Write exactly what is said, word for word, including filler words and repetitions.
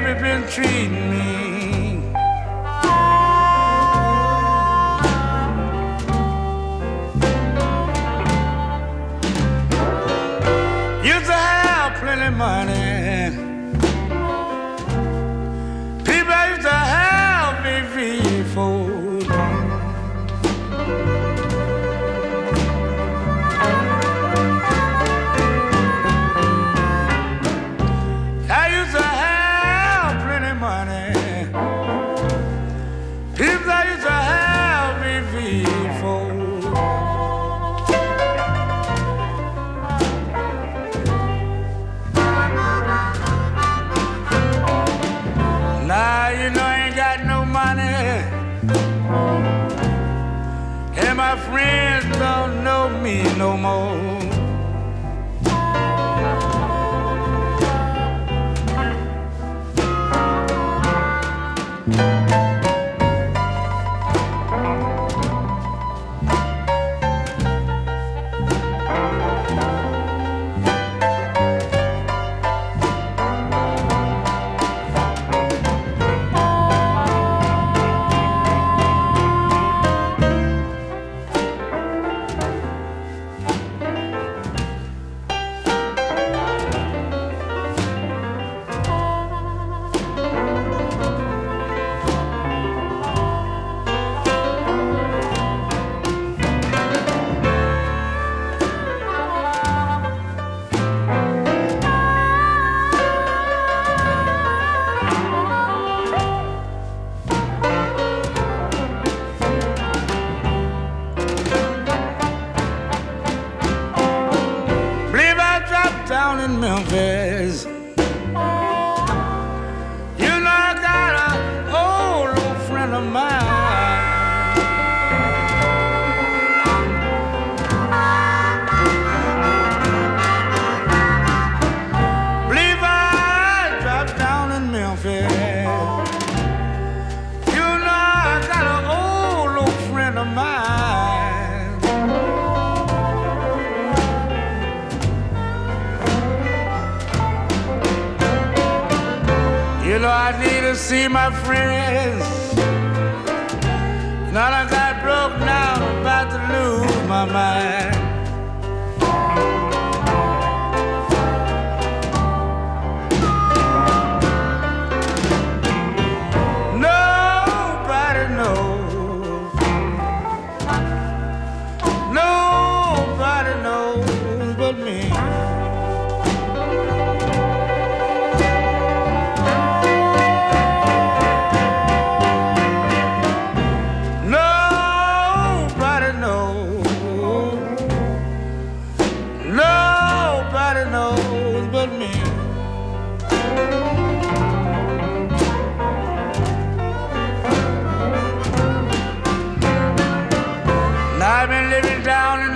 baby been treating me. Used to have plenty money. People used to have me free food. I used to have plenty money. People used to have me free food. Now you know I ain't got no money, and my friends don't know me no more. Down in Memphis, you know I got an old, old friend of mine. Believe I dropped down in Memphis. You know I got an old, old friend of mine. You know I need to see my friends. Now I got broke now, I'm about to lose my mind. Nobody knows. Nobody knows but me. I've been living down in